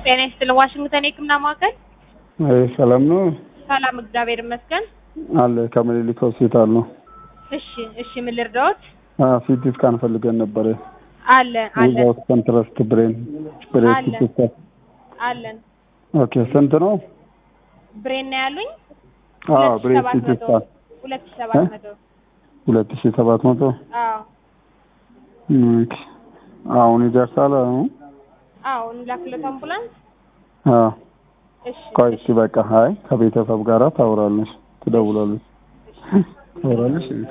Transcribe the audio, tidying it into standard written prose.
ጤና ይስጥልኝ ዋሽንግተን የህክምና ማዕከል። ሰላም ነው? ሰላም እግዚአብሔር ይመስገን። አለ ከምኒልክ ሆስፒታል ነው። እሺ ምን ልርዳዎት? ሲቲ ስካን ፈልገን ነበር። አለ ዊዛውት ኮንትራስት ብሬን አለ ሲቲ ስካን። አለን። ኦኬ ስንት ነው? ብሬን ነው ያሉኝ? ብሬን ሲቲ ስካን 2700 2700 አዎ። ኦኬ አሁን ይደርሳል? አዎ ላክለት አምቡላንስ። እሺ ቆይ እስኪ በቃ ከቤተሰብ ጋር ታወራለሽ፣ ትደውላለሽ።